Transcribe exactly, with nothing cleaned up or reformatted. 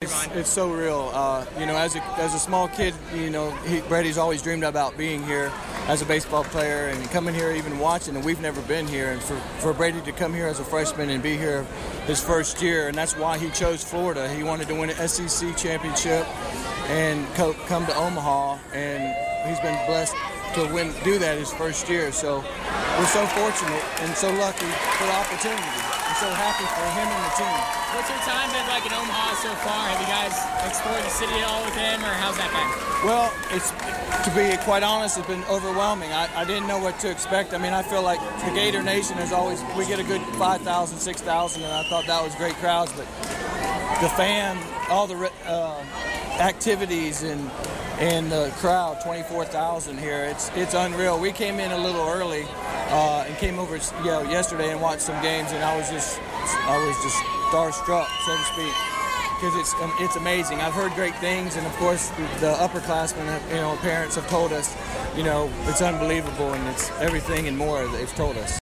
it's, mind? It's so real. Uh, you know, as a as a small kid, you know, he, Brady's always dreamed about being here as a baseball player and coming here, even watching. And we've never been here. And for, for Brady to come here as a freshman and be here his first year, and that's why he chose Florida. He wanted to win an S E C championship and co- come to Omaha, and he's been blessed to win do that his first year. So we're so fortunate and so lucky for the opportunity. We're so happy for him and the team. What's your time been like in Omaha so far? Have you guys explored the city at all with him, or how's that been? Well, it's to be quite honest, it's been overwhelming. I, I didn't know what to expect. I mean, I feel like the Gator Nation is always, we get a good five thousand, six thousand, and I thought that was great crowds, but the fan, all the uh, activities and and the crowd, twenty-four thousand here, it's it's unreal. We came in a little early uh, and came over, you know, yesterday and watched some games, and I was just I was just starstruck, so to speak, because it's um, it's amazing. I've heard great things, and of course the upperclassmen, have, you know, parents have told us, you know, it's unbelievable, and it's everything and more they've told us.